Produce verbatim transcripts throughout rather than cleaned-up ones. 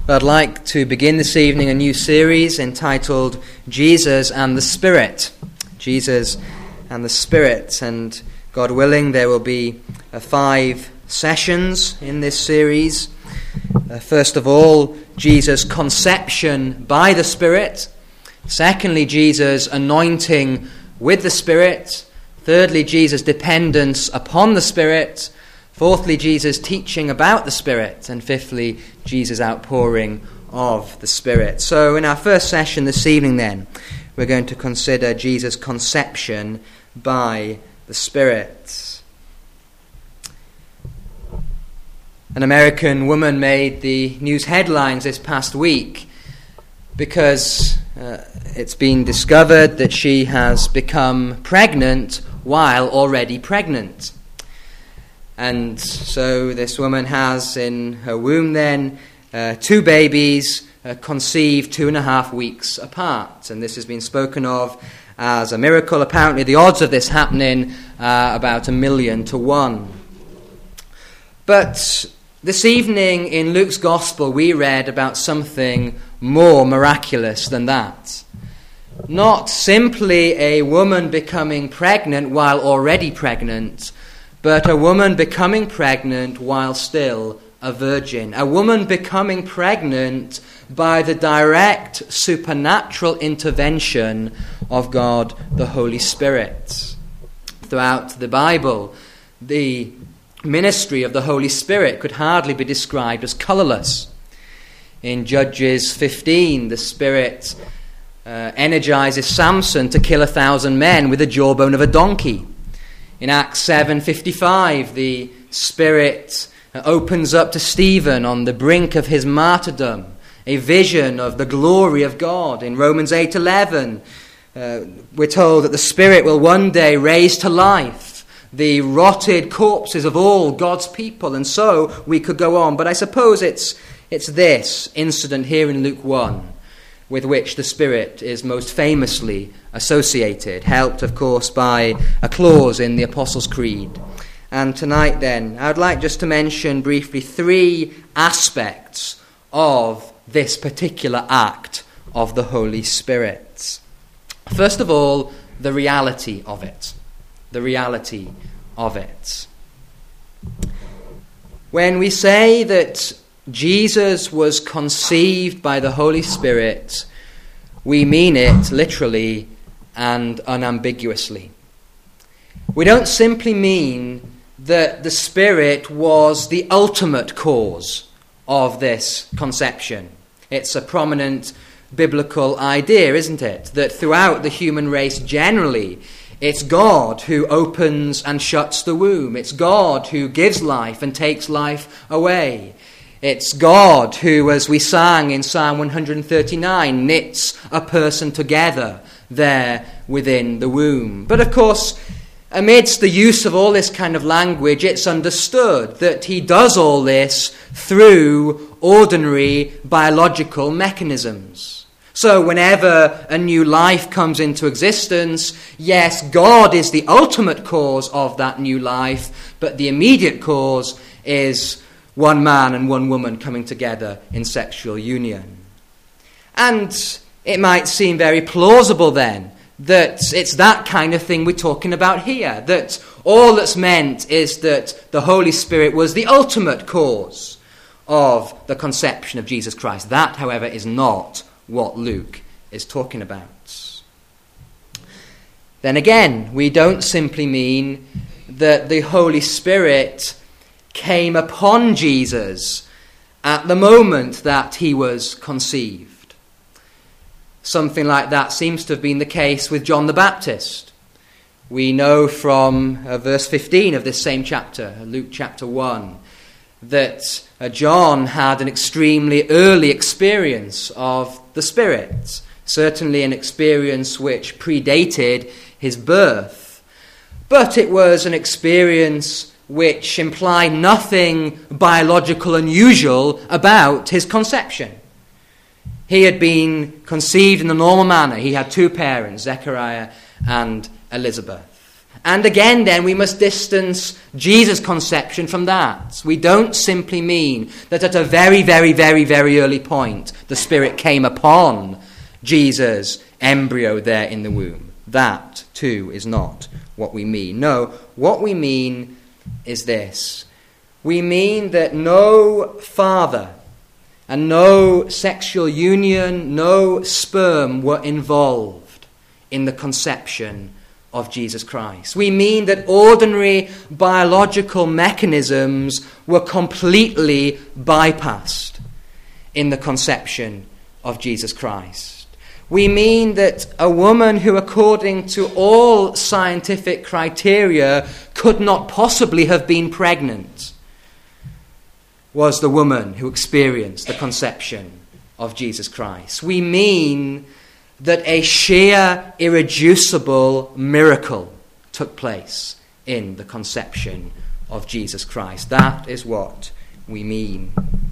I'd like to begin this evening a new series entitled Jesus and the Spirit. Jesus and the Spirit. And God willing, there will be uh, five sessions in this series. Uh, first of all, Jesus' conception by the Spirit. Secondly, Jesus' anointing with the Spirit. Thirdly, Jesus' dependence upon the Spirit. Fourthly, Jesus' teaching about the Spirit. And fifthly, Jesus' outpouring of the Spirit. So in our first session this evening then, we're going to consider Jesus' conception by the Spirit. An American woman made the news headlines this past week because uh, it's been discovered that she has become pregnant while already pregnant. And so this woman has in her womb then uh, two babies uh, conceived two and a half weeks apart. And this has been spoken of as a miracle. Apparently the odds of this happening are about a million to one. But this evening in Luke's Gospel we read about something more miraculous than that. Not simply a woman becoming pregnant while already pregnant, but a woman becoming pregnant while still a virgin. A woman becoming pregnant by the direct supernatural intervention of God the Holy Spirit. Throughout the Bible, the ministry of the Holy Spirit could hardly be described as colourless. In Judges fifteen, the Spirit uh, energizes Samson to kill a thousand men with the jawbone of a donkey. In Acts seven fifty-five, the Spirit opens up to Stephen on the brink of his martyrdom a vision of the glory of God. In Romans eight eleven, uh, we're told that the Spirit will one day raise to life the rotted corpses of all God's people. And so we could go on. But I suppose it's, it's this incident here in Luke one with which the Spirit is most famously associated, helped, of course, by a clause in the Apostles' Creed. And tonight, then, I would like just to mention briefly three aspects of this particular act of the Holy Spirit. First of all, the reality of it. The reality of it. When we say that Jesus was conceived by the Holy Spirit, we mean it literally and unambiguously. We don't simply mean that the Spirit was the ultimate cause of this conception. It's a prominent biblical idea, isn't it? That throughout the human race generally, it's God who opens and shuts the womb. It's God who gives life and takes life away. It's God who, as we sang in Psalm one thirty-nine, knits a person together there within the womb. But of course, amidst the use of all this kind of language, it's understood that he does all this through ordinary biological mechanisms. So whenever a new life comes into existence, yes, God is the ultimate cause of that new life, but the immediate cause is one man and one woman coming together in sexual union. And it might seem very plausible then that it's that kind of thing we're talking about here, that all that's meant is that the Holy Spirit was the ultimate cause of the conception of Jesus Christ. That, however, is not what Luke is talking about. Then again, we don't simply mean that the Holy Spirit came upon Jesus at the moment that he was conceived. Something like that seems to have been the case with John the Baptist. We know from uh, verse fifteen of this same chapter, Luke chapter one, that uh, John had an extremely early experience of the Spirit, certainly an experience which predated his birth. But it was an experience which implied nothing biological unusual about his conception. He had been conceived in the normal manner. He had two parents, Zechariah and Elizabeth. And again, then, we must distance Jesus' conception from that. We don't simply mean that at a very, very, very, very early point, the Spirit came upon Jesus' embryo there in the womb. That, too, is not what we mean. No, what we mean is this. We mean that no father and no sexual union, no sperm were involved in the conception of Jesus Christ. We mean that ordinary biological mechanisms were completely bypassed in the conception of Jesus Christ. We mean that a woman who, according to all scientific criteria, could not possibly have been pregnant was the woman who experienced the conception of Jesus Christ. We mean that a sheer, irreducible miracle took place in the conception of Jesus Christ. That is what we mean.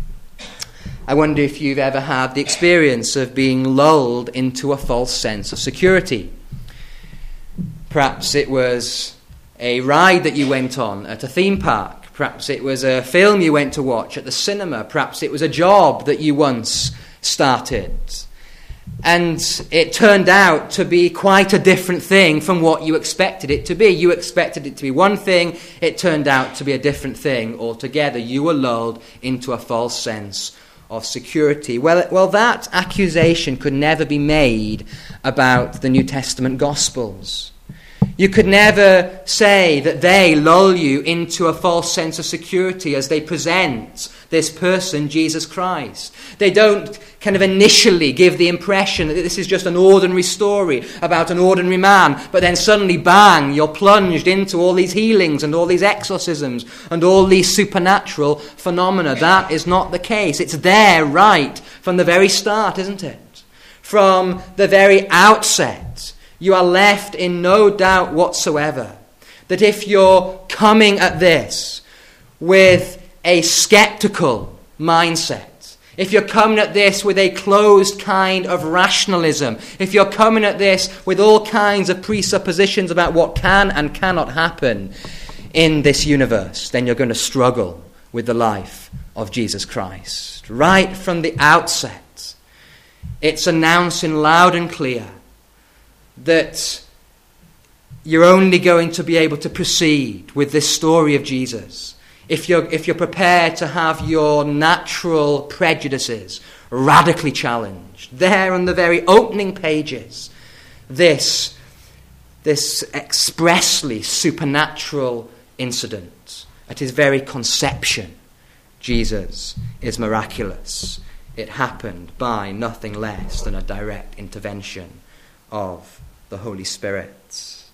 I wonder if you've ever had the experience of being lulled into a false sense of security. Perhaps it was a ride that you went on at a theme park. Perhaps it was a film you went to watch at the cinema. Perhaps it was a job that you once started. And it turned out to be quite a different thing from what you expected it to be. You expected it to be one thing. It turned out to be a different thing altogether. You were lulled into a false sense of security. Well, well, that accusation could never be made about the New Testament Gospels. You could never say that they lull you into a false sense of security as they present this person, Jesus Christ. They don't kind of initially give the impression that this is just an ordinary story about an ordinary man, but then suddenly, bang, you're plunged into all these healings and all these exorcisms and all these supernatural phenomena. That is not the case. It's there right from the very start, isn't it? From the very outset, you are left in no doubt whatsoever that if you're coming at this with a skeptical mindset, if you're coming at this with a closed kind of rationalism, if you're coming at this with all kinds of presuppositions about what can and cannot happen in this universe, then you're going to struggle with the life of Jesus Christ. Right from the outset, it's announcing loud and clear that you're only going to be able to proceed with this story of Jesus if you're, if you're prepared to have your natural prejudices radically challenged. There on the very opening pages, this, this expressly supernatural incident, at his very conception, Jesus is miraculous. It happened by nothing less than a direct intervention of the Holy Spirit.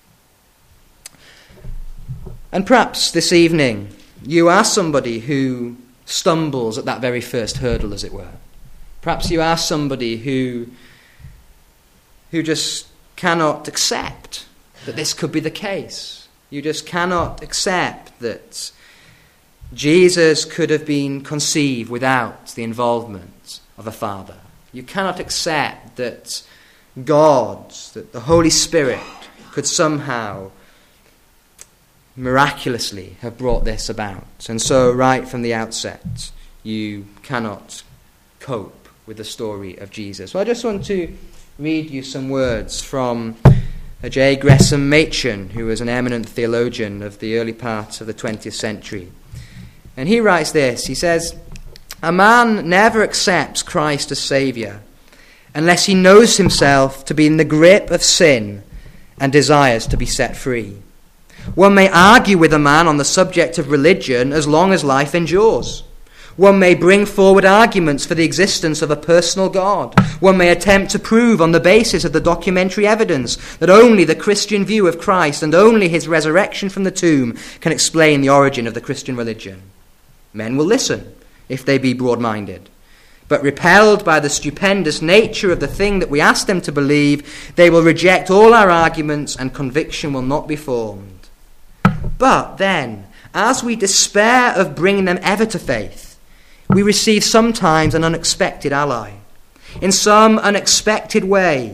And perhaps this evening you are somebody who stumbles at that very first hurdle, as it were. Perhaps you are somebody who who just cannot accept that this could be the case. You just cannot accept that Jesus could have been conceived without the involvement of a father. You cannot accept that God, that the Holy Spirit could somehow miraculously have brought this about. And so right from the outset, you cannot cope with the story of Jesus. Well, I just want to read you some words from J. Gresham Machen, who was an eminent theologian of the early part of the twentieth century. And he writes this, he says, "A man never accepts Christ as Saviour unless he knows himself to be in the grip of sin and desires to be set free. One may argue with a man on the subject of religion as long as life endures. One may bring forward arguments for the existence of a personal God. One may attempt to prove on the basis of the documentary evidence that only the Christian view of Christ and only his resurrection from the tomb can explain the origin of the Christian religion. Men will listen if they be broad-minded. But repelled by the stupendous nature of the thing that we ask them to believe, they will reject all our arguments and conviction will not be formed. But then, as we despair of bringing them ever to faith, we receive sometimes an unexpected ally. In some unexpected way,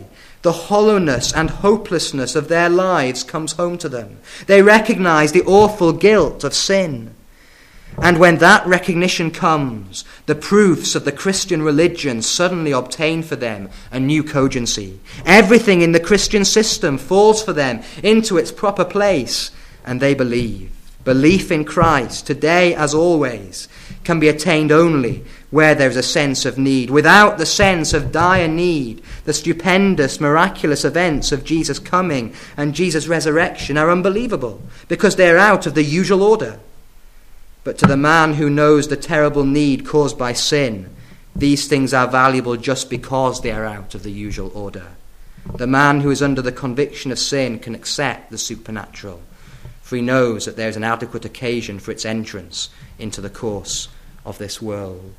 The hollowness and hopelessness of their lives comes home to them. They recognize the awful guilt of sin. And when that recognition comes, the proofs of the Christian religion suddenly obtain for them a new cogency. Everything in the Christian system falls for them into its proper place, and they believe. Belief in Christ, today as always, can be attained only where there is a sense of need. Without the sense of dire need, the stupendous, miraculous events of Jesus' coming and Jesus' resurrection are unbelievable, because they are out of the usual order. But to the man who knows the terrible need caused by sin, these things are valuable just because they are out of the usual order. The man who is under the conviction of sin can accept the supernatural, for he knows that there is an adequate occasion for its entrance into the course of this world.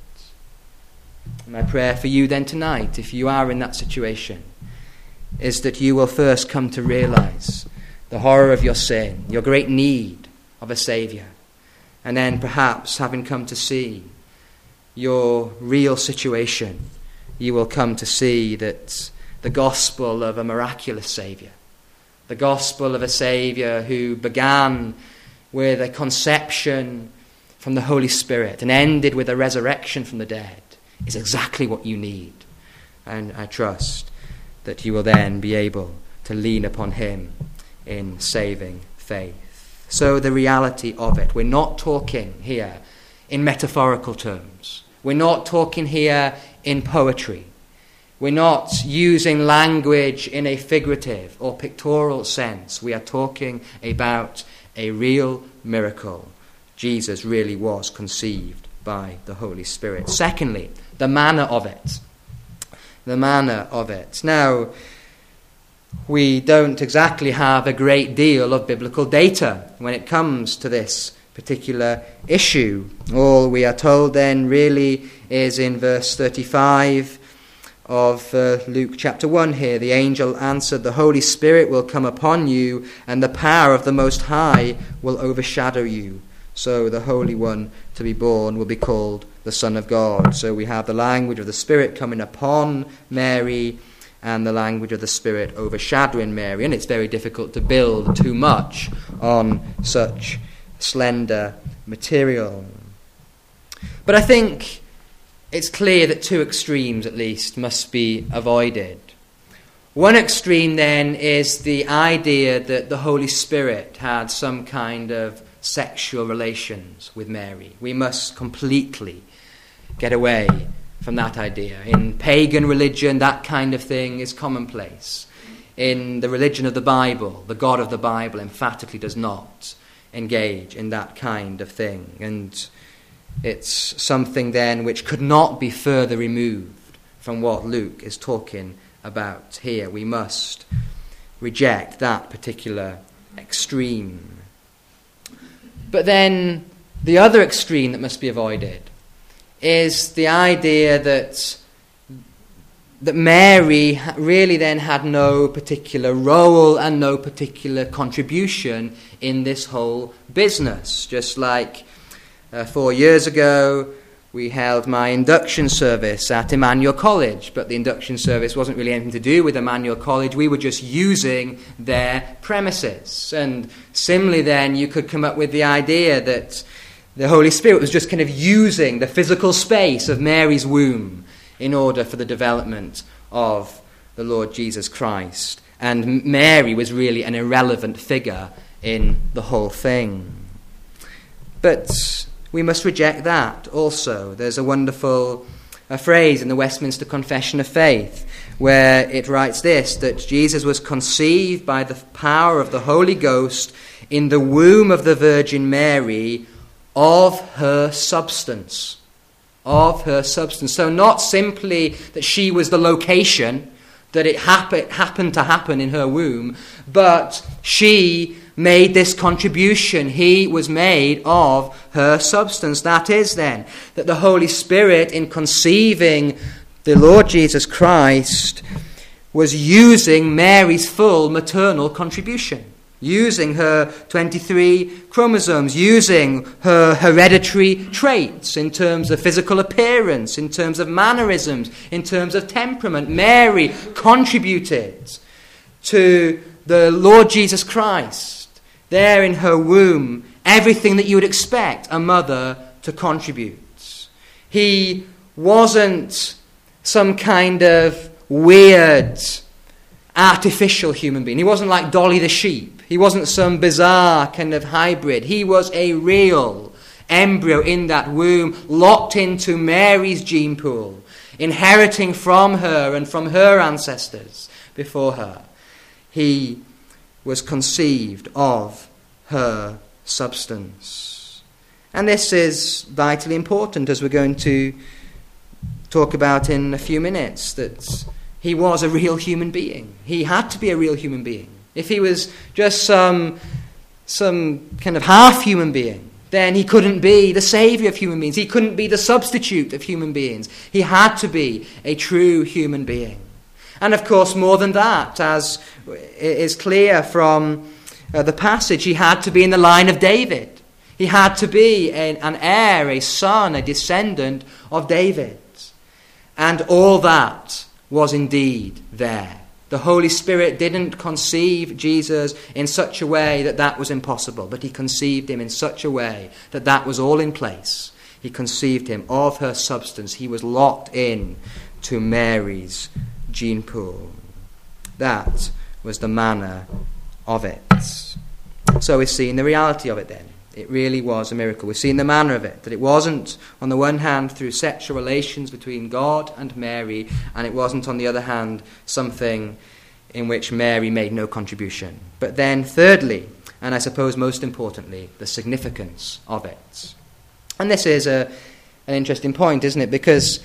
My prayer for you then tonight, if you are in that situation, is that you will first come to realize the horror of your sin, your great need of a Saviour. And then perhaps, having come to see your real situation, you will come to see that the gospel of a miraculous Saviour, the gospel of a Saviour who began with a conception from the Holy Spirit and ended with a resurrection from the dead, is exactly what you need. And I trust that you will then be able to lean upon him in saving faith. So the reality of it, we're not talking here in metaphorical terms. We're not talking here in poetry. We're not using language in a figurative or pictorial sense. We are talking about a real miracle. Jesus really was conceived by the Holy Spirit. Secondly, the manner of it. The manner of it. Now, we don't exactly have a great deal of biblical data when it comes to this particular issue. All we are told then really is in verse thirty-five of uh, Luke chapter one here. The angel answered, "The Holy Spirit will come upon you, and the power of the Most High will overshadow you. So the Holy One to be born will be called the Son of God." So we have the language of the Spirit coming upon Mary, and the language of the Spirit overshadowing Mary. And it's very difficult to build too much on such slender material. But I think it's clear that two extremes, at least, must be avoided. One extreme, then, is the idea that the Holy Spirit had some kind of sexual relations with Mary. We must completely get away from that idea. In pagan religion, that kind of thing is commonplace. In the religion of the Bible, the God of the Bible emphatically does not engage in that kind of thing. And it's something then which could not be further removed from what Luke is talking about here. We must reject that particular extreme. But then the other extreme that must be avoided is the idea that that Mary really then had no particular role and no particular contribution in this whole business. Just like uh, four years ago, we held my induction service at Emmanuel College, but the induction service wasn't really anything to do with Emmanuel College. We were just using their premises. And similarly then, you could come up with the idea that the Holy Spirit was just kind of using the physical space of Mary's womb in order for the development of the Lord Jesus Christ. And Mary was really an irrelevant figure in the whole thing. But we must reject that also. There's a wonderful a phrase in the Westminster Confession of Faith where it writes this, that Jesus was conceived by the power of the Holy Ghost in the womb of the Virgin Mary, of her substance. Of her substance. So not simply that she was the location, that it happen, happened to happen in her womb, but she made this contribution. He was made of her substance. That is then, that the Holy Spirit, in conceiving the Lord Jesus Christ, was using Mary's full maternal contribution. using her twenty-three chromosomes, using her hereditary traits in terms of physical appearance, in terms of mannerisms, in terms of temperament. Mary contributed to the Lord Jesus Christ, there in her womb, everything that you would expect a mother to contribute. He wasn't some kind of weird, artificial human being. He wasn't like Dolly the sheep. He wasn't some bizarre kind of hybrid. He was a real embryo in that womb, locked into Mary's gene pool, inheriting from her and from her ancestors before her. He was conceived of her substance. And this is vitally important, as we're going to talk about in a few minutes, that he was a real human being. He had to be a real human being. If he was just some, some kind of half-human being, then he couldn't be the saviour of human beings. He couldn't be the substitute of human beings. He had to be a true human being. And of course, more than that, as is clear from uh, the passage, he had to be in the line of David. He had to be a, an heir, a son, a descendant of David. And all that was indeed there. The Holy Spirit didn't conceive Jesus in such a way that that was impossible, but he conceived him in such a way that that was all in place. He conceived him of her substance. He was locked in to Mary's gene pool. That was the manner of it. So we're seeing the reality of it then. It really was a miracle. We're seeing the manner of it, that it wasn't, on the one hand, through sexual relations between God and Mary, and it wasn't, on the other hand, something in which Mary made no contribution. But then, thirdly, and I suppose most importantly, the significance of it. And this is a, an interesting point, isn't it? Because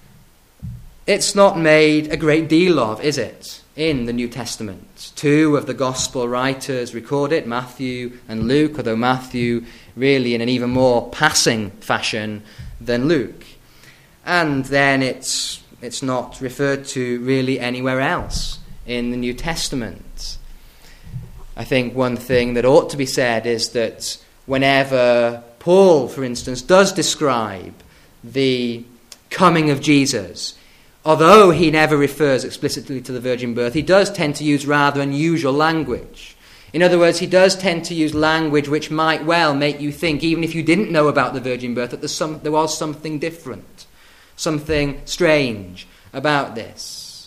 it's not made a great deal of, is it, in the New Testament? Two of the Gospel writers record it, Matthew and Luke, although Matthew really in an even more passing fashion than Luke. And then it's it's not referred to really anywhere else in the New Testament. I think one thing that ought to be said is that whenever Paul, for instance, does describe the coming of Jesus, although he never refers explicitly to the virgin birth, he does tend to use rather unusual language. In other words, he does tend to use language which might well make you think, even if you didn't know about the virgin birth, that there's some, there was something different, something strange about this.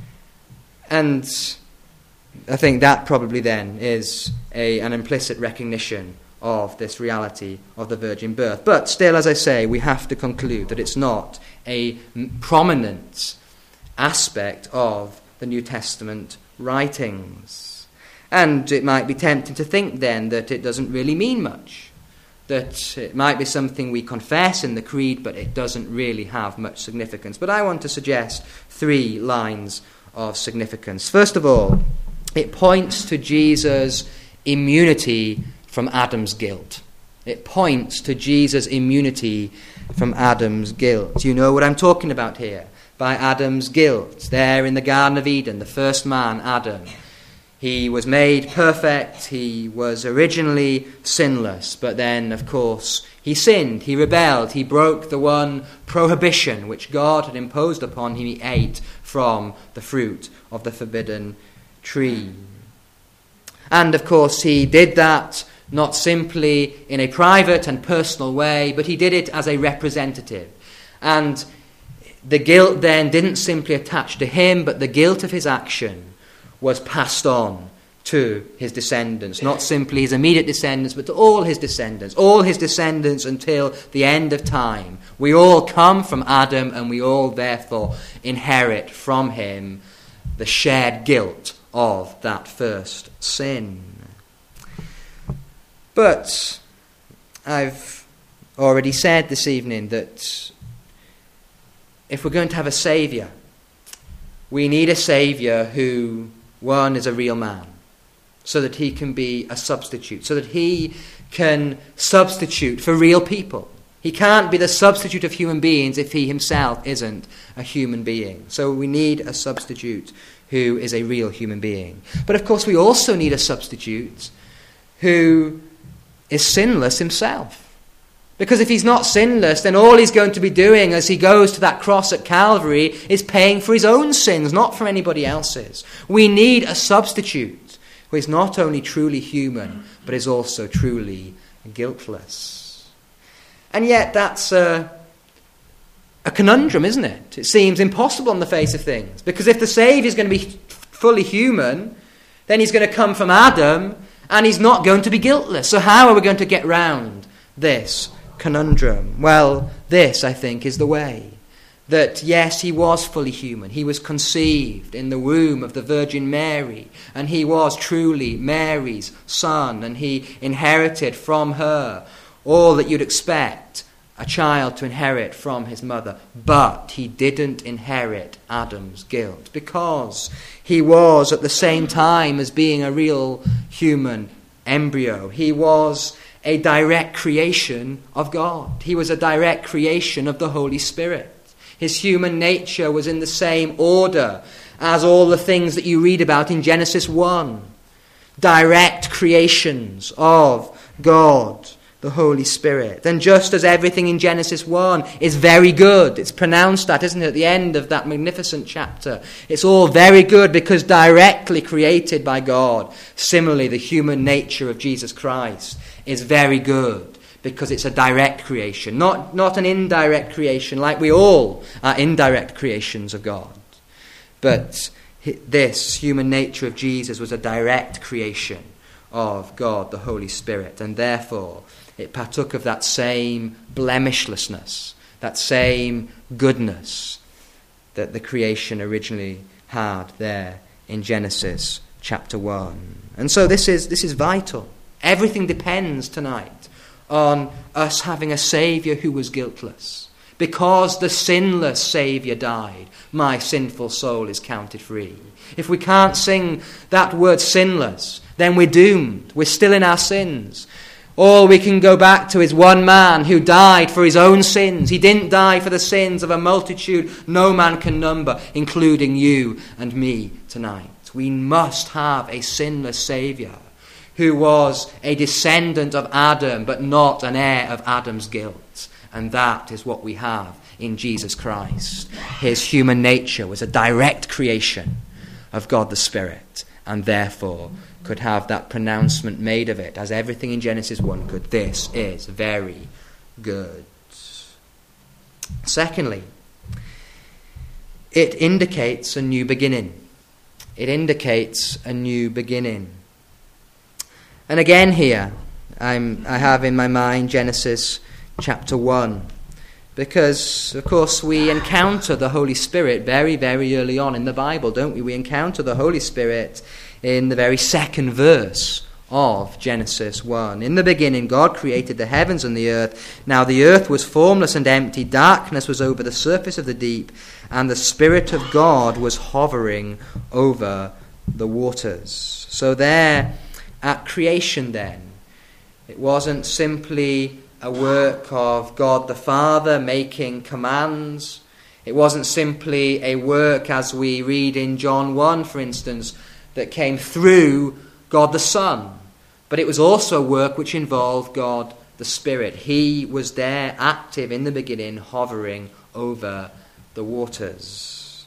And I think that probably then is a, an implicit recognition of this reality of the virgin birth. But still, as I say, we have to conclude that it's not a prominent aspect of the New Testament writings. And it might be tempting to think then that it doesn't really mean much, that it might be something we confess in the creed, but it doesn't really have much significance. But I want to suggest three lines of significance. First of all, it points to Jesus' immunity from Adam's guilt. It points to Jesus' immunity from Adam's guilt. You know what I'm talking about here. By Adam's guilt, there in the Garden of Eden, the first man, Adam. He was made perfect. He was originally sinless. But then, of course, he sinned. He rebelled. He broke the one prohibition which God had imposed upon him. He ate from the fruit of the forbidden tree. And, of course, he did that not simply in a private and personal way, but he did it as a representative. And the guilt then didn't simply attach to him, but the guilt of his action was passed on to his descendants, not simply his immediate descendants, but to all his descendants, all his descendants until the end of time. We all come from Adam, and we all therefore inherit from him the shared guilt of that first sin. But I've already said this evening that if we're going to have a saviour, we need a saviour who, one, is a real man, so that he can be a substitute, so that he can substitute for real people. He can't be the substitute of human beings if he himself isn't a human being. So we need a substitute who is a real human being. But of course we also need a substitute who is sinless himself. Because if he's not sinless, then all he's going to be doing as he goes to that cross at Calvary is paying for his own sins, not for anybody else's. We need a substitute who is not only truly human, but is also truly guiltless. And yet that's a, a conundrum, isn't it? It seems impossible on the face of things. Because if the Saviour is going to be fully human, then he's going to come from Adam, and he's not going to be guiltless. So how are we going to get round this conundrum? Well, this, I think, is the way. That, yes, he was fully human. He was conceived in the womb of the Virgin Mary, and he was truly Mary's son, and he inherited from her all that you'd expect a child to inherit from his mother. But he didn't inherit Adam's guilt, because he was, at the same time as being a real human embryo, he was a direct creation of God. He was a direct creation of the Holy Spirit. His human nature was in the same order as all the things that you read about in Genesis one. Direct creations of God, the Holy Spirit. And just as everything in Genesis one is very good, it's pronounced that, isn't it, at the end of that magnificent chapter. It's all very good because directly created by God. Similarly, the human nature of Jesus Christ is very good because it's a direct creation, not, not an indirect creation like we all are indirect creations of God. But this human nature of Jesus was a direct creation of God, the Holy Spirit, and therefore it partook of that same blemishlessness, that same goodness that the creation originally had there in Genesis chapter one. And so this is this is vital. Everything depends tonight on us having a Saviour who was guiltless. Because the sinless Saviour died, my sinful soul is counted free. If we can't sing that word sinless, then we're doomed. We're still in our sins. All we can go back to is one man who died for his own sins. He didn't die for the sins of a multitude no man can number, including you and me tonight. We must have a sinless Saviour who was a descendant of Adam, but not an heir of Adam's guilt. And that is what we have in Jesus Christ. His human nature was a direct creation of God the Spirit, and therefore could have that pronouncement made of it, as everything in Genesis one could. This is very good. Secondly, it indicates a new beginning. It indicates a new beginning. And again here, I'm, I have in my mind Genesis chapter one. Because, of course, we encounter the Holy Spirit very, very early on in the Bible, don't we? We encounter the Holy Spirit in the very second verse of Genesis one. In the beginning, God created the heavens and the earth. Now the earth was formless and empty. Darkness was over the surface of the deep, and the Spirit of God was hovering over the waters. So there, at creation then, it wasn't simply a work of God the Father making commands. It wasn't simply a work, as we read in John one, for instance, that came through God the Son. But it was also a work which involved God the Spirit. He was there, active in the beginning, hovering over the waters.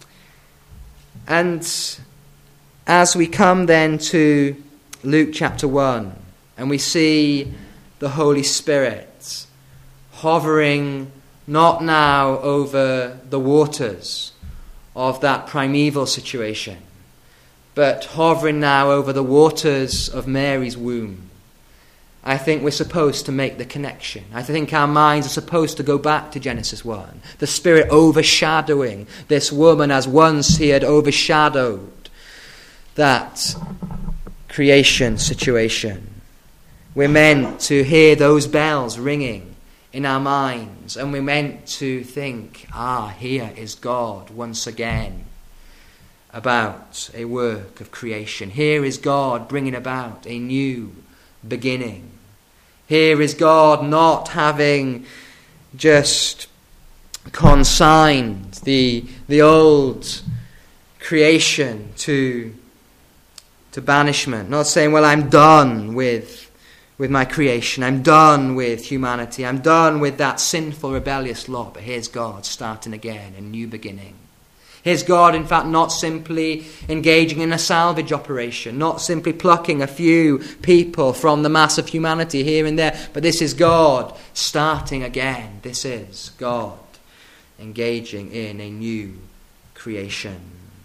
And as we come then to Luke chapter one, and we see the Holy Spirit hovering not now over the waters of that primeval situation, but hovering now over the waters of Mary's womb, I think we're supposed to make the connection. I think our minds are supposed to go back to Genesis one. The Spirit overshadowing this woman as once he had overshadowed that creation situation. We're meant to hear those bells ringing in our minds, and we're meant to think, ah, here is God once again about a work of creation. Here is God bringing about a new beginning. Here is God not having just consigned the, the old creation to, to banishment. Not saying, well, I'm done with, with my creation. I'm done with humanity. I'm done with that sinful, rebellious lot. But here's God starting again, a new beginning. Here's God, in fact, not simply engaging in a salvage operation, not simply plucking a few people from the mass of humanity here and there, but this is God starting again. This is God engaging in a new creation.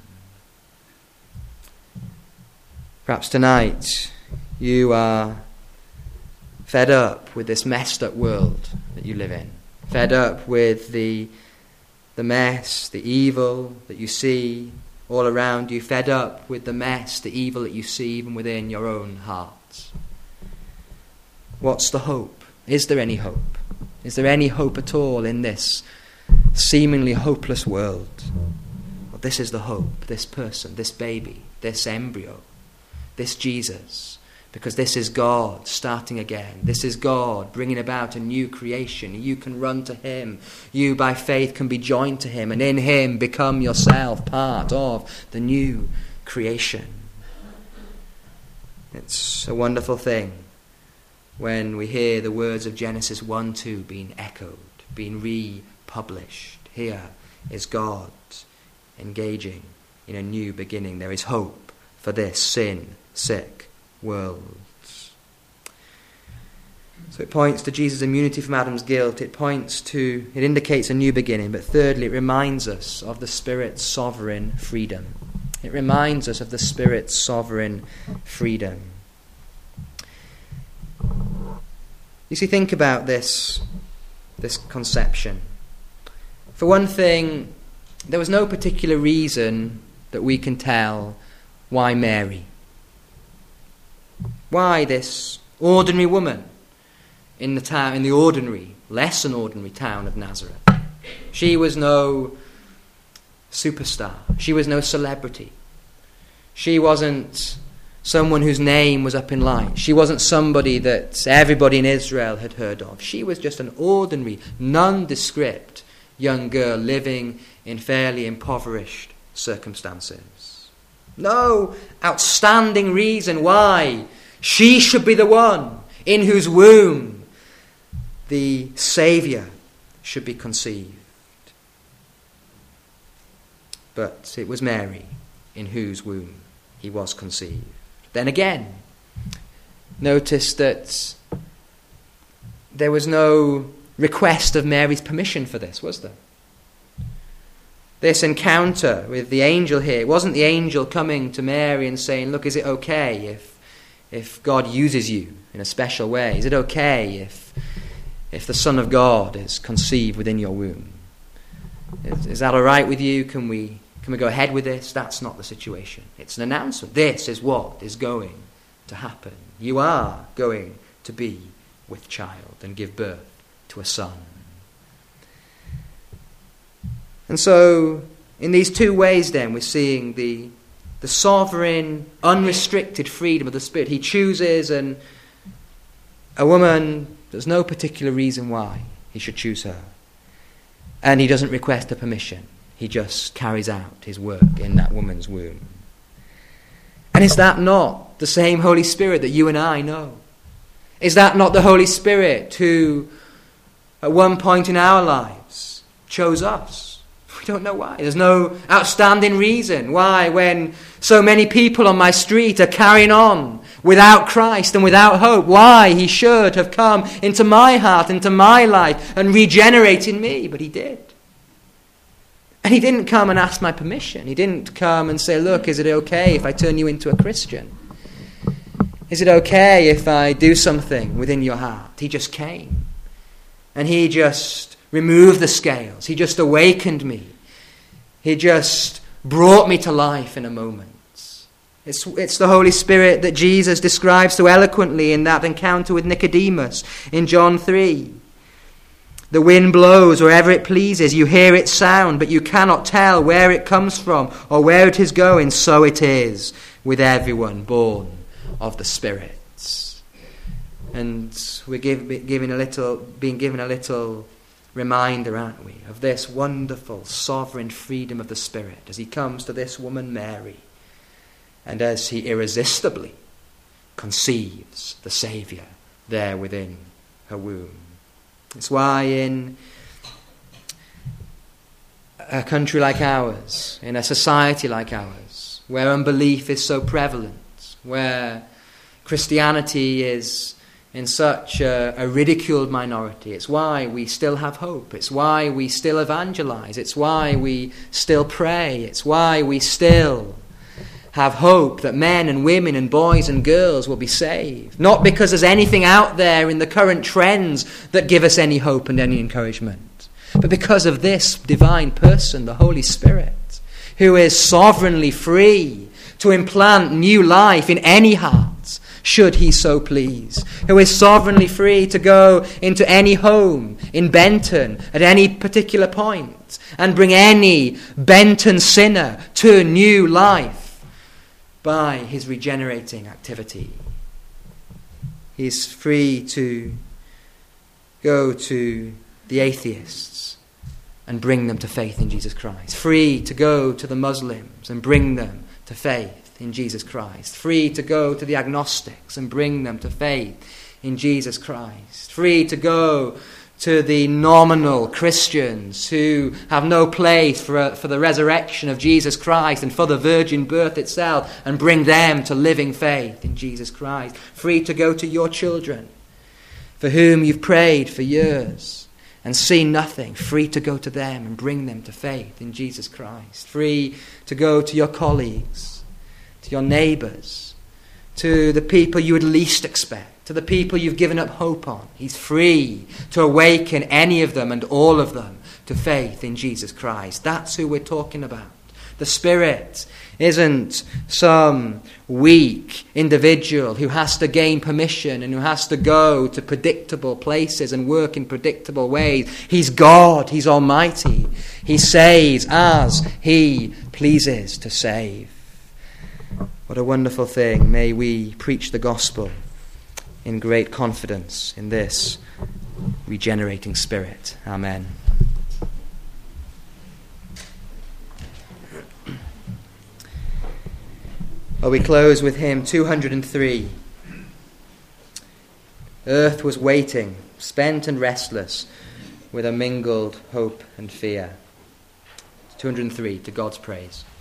Perhaps tonight you are fed up with this messed up world that you live in, fed up with the the mess, the evil that you see all around you, fed up with the mess, the evil that you see even within your own hearts. What's the hope? Is there any hope? Is there any hope at all in this seemingly hopeless world? Well, this is the hope, this person, this baby, this embryo, this Jesus. Because this is God starting again. This is God bringing about a new creation. You can run to him. You, by faith, can be joined to him. And in him, become yourself part of the new creation. It's a wonderful thing when we hear the words of Genesis one two being echoed, being republished. Here is God engaging in a new beginning. There is hope for this sin-sick world. So it points to Jesus' immunity from Adam's guilt. It points to, it indicates a new beginning. But thirdly, it reminds us of the Spirit's sovereign freedom. It reminds us of the Spirit's sovereign freedom. You see, think about this, this conception. For one thing, there was no particular reason that we can tell why Mary. Why this ordinary woman in the town, in the ordinary, less than ordinary town of Nazareth? She was no superstar. She was no celebrity. She wasn't someone whose name was up in lights. She wasn't somebody that everybody in Israel had heard of. She was just an ordinary, nondescript young girl living in fairly impoverished circumstances. No outstanding reason why she should be the one in whose womb the Saviour should be conceived. But it was Mary in whose womb he was conceived. Then again, notice that there was no request of Mary's permission for this, was there? This encounter with the angel here, it wasn't the angel coming to Mary and saying, look, is it okay if if God uses you in a special way? Is it okay if if the Son of God is conceived within your womb? Is, is that all right with you? Can we can we go ahead with this? That's not the situation. It's an announcement. This is what is going to happen. You are going to be with child and give birth to a son. And so, in these two ways then, we're seeing the, the sovereign, unrestricted freedom of the Spirit. He chooses, and a woman, there's no particular reason why he should choose her. And he doesn't request a permission. He just carries out his work in that woman's womb. And is that not the same Holy Spirit that you and I know? Is that not the Holy Spirit who, at one point in our lives, chose us? We don't know why. There's no outstanding reason why, when so many people on my street are carrying on without Christ and without hope, why he should have come into my heart, into my life, and regenerated me. But he did. And he didn't come and ask my permission. He didn't come and say, look, is it okay if I turn you into a Christian? Is it okay if I do something within your heart? He just came. And he just removed the scales. He just awakened me. He just brought me to life in a moment. It's, it's the Holy Spirit that Jesus describes so eloquently in that encounter with Nicodemus in John three. The wind blows wherever it pleases. You hear its sound, but you cannot tell where it comes from or where it is going. So it is with everyone born of the Spirit. And we're give, giving a little, being given a little reminder, aren't we, of this wonderful sovereign freedom of the Spirit as he comes to this woman Mary and as he irresistibly conceives the Saviour there within her womb. It's why in a country like ours, in a society like ours, where unbelief is so prevalent, where Christianity is in such a, a ridiculed minority, it's why we still have hope. It's why we still evangelize. It's why we still pray. It's why we still have hope that men and women and boys and girls will be saved. Not because there's anything out there in the current trends that give us any hope and any encouragement, but because of this divine person, the Holy Spirit, who is sovereignly free to implant new life in any heart, should he so please, who is sovereignly free to go into any home in Benton at any particular point and bring any Benton sinner to new life by his regenerating activity. He is free to go to the atheists and bring them to faith in Jesus Christ, free to go to the Muslims and bring them to faith in Jesus Christ, free to go to the agnostics and bring them to faith in Jesus Christ, free to go to the nominal Christians who have no place for, a, for the resurrection of Jesus Christ and for the virgin birth itself and bring them to living faith in Jesus Christ, free to go to your children for whom you've prayed for years and seen nothing, free to go to them and bring them to faith in Jesus Christ, free to go to your colleagues, to your neighbours, to the people you would least expect, to the people you've given up hope on. He's free to awaken any of them and all of them to faith in Jesus Christ. That's who we're talking about. The Spirit isn't some weak individual who has to gain permission and who has to go to predictable places and work in predictable ways. He's God. He's Almighty. He saves as He pleases to save. What a wonderful thing. May we preach the gospel in great confidence in this regenerating Spirit. Amen. Well, we close with hymn two hundred three. Earth was waiting, spent and restless, with a mingled hope and fear. two hundred three, to God's praise.